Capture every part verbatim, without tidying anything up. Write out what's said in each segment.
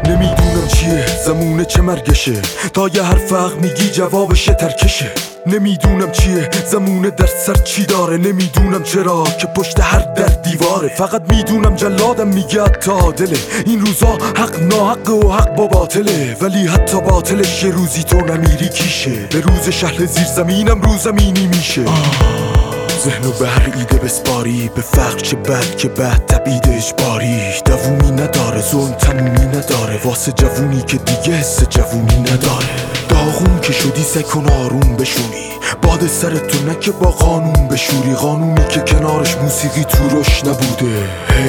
نمیدونم چیه زمونه چه مرگشه، تا یه حرف حق میگی جوابش ترکشه. نمیدونم چیه زمونه در سر چی داره، نمیدونم چرا که پشت هر در دیواره. فقط میدونم جلادم میگه حتی عادله، این روزا حق ناحقه و حق با باطله. ولی حتی باطلش یه روزی تو نمیری کیشه، به روز شهر زیر زمینم رو زمینی میشه. ذهنو به هر ایده بسپاری، به فقر چه بد که بد تبعید اجباری. دوومی نداره ظلم تمومی نداره، واسه جوونی که دیگه حس جوونی نداره. داغون که شدی سکن آروم بشونی، باد سر تو نکه با قانون بشوری. قانونی که کنارش موسیقی تو روش نبوده،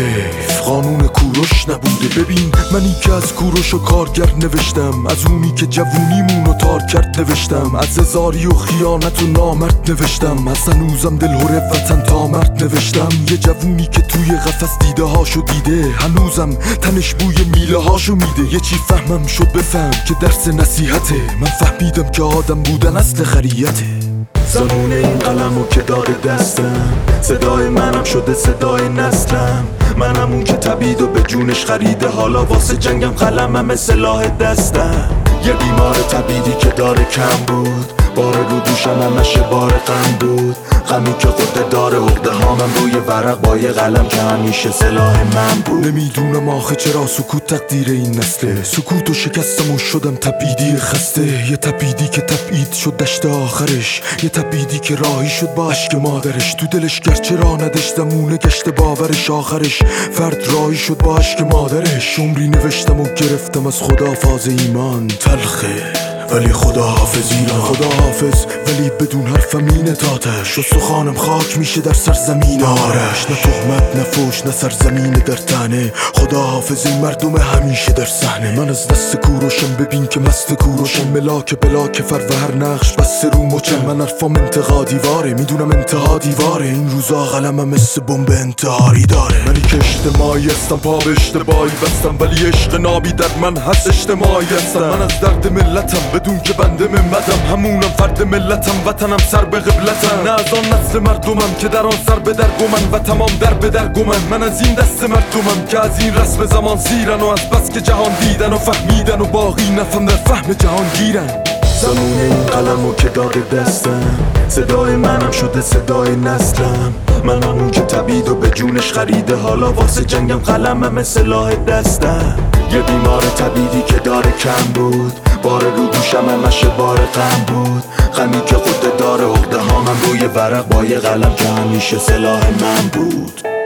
حیف قانون کوروش نبوده. ببین منی که از کوروش و کارگر نوشتم، از اونی که جوونیمونو تار کرد نوشتم، از هزاری و خیانت و نامرد نوشتم، از هنوزم دلهور وطن تا مرد نوشتم. یه جوونی که توی قفس دیده هاشو دیده، هنوزم تنش بوی میله هاشو میده. یه چی فهمم شد بفهم که درس نصیحته، من فهمیدم که آدم بودن اصل خریته. زمونه این قلمو که داره دستم، صدای منم شده صدای نسلم. منم اون که تبید و به جونش خریده، حالا واسه جنگم قلمم سلاح دستم. یه بیمار تبیدی که داره کم بود، بار رو دوشم همشه بار غم بود. غمی که خود داره عقده هامم روی ورق با یه قلم که همیشه سلاح من بود. نمیدونم آخه چرا سکوت تقدیر این نسله، سکوت و شکستم و شدم تبیدی خسته. یه تبیدی که تبعید شد دشت آخرش، یه تبیدی که راهی شد با عشق مادرش. تو دلش گرچه را نداشت زمونه گشت باورش، آخرش فرد راهی شد با عشق مادرش. عمری نوشتم و گرفتم از خدا فاز ایمان، تلخه ولی خدا حافظ ایران. خدا حافظ ولی بدون حرفم این تاتش، و سخانم خاک میشه در سرزمین آرش. نه تهمت نه فوش نه سرزمین در تنه، خدا حافظ این مردم همیشه در صحنه. من از دست کوروشم ببین که مست کوروشم، ملاک بلاک فر و هر نقش بس رو مچم. من حرفام انتقادی واره، میدونم انتها دیواره، این روزا قلمم مثل بمب انتحاری داره. منی که اجتماعی هستم پا به اشتباهی بستم، ولی عشق نابی در من هست اجتماعی هستم. من از درد ملتم بدون که بنده ممدم، همونم فرد ملتم، وطنم سر به قبلتم. نه از آن نسل مردمم که در آن سر به در گمن و تمام در به در گمن. من از این دست مردمم که از این رسم زمان سیرن، و از بس که جهان دیدن و فهمیدن و باقی نفهم در فهم جهان گیرن. زمونه این قلمو که داده دستم، صدای منم شده صدای نسلم. من اون که تبید و به جونش خریده، حالا واسه جنگم قلمم سلاح دستم. یه بیمار تبیدی که داره کم بود، بار رو دوشم همشه بار غم بود. غمی که خود داره عقده هامم روی ورق با یه قلم که همیشه سلاح من بود.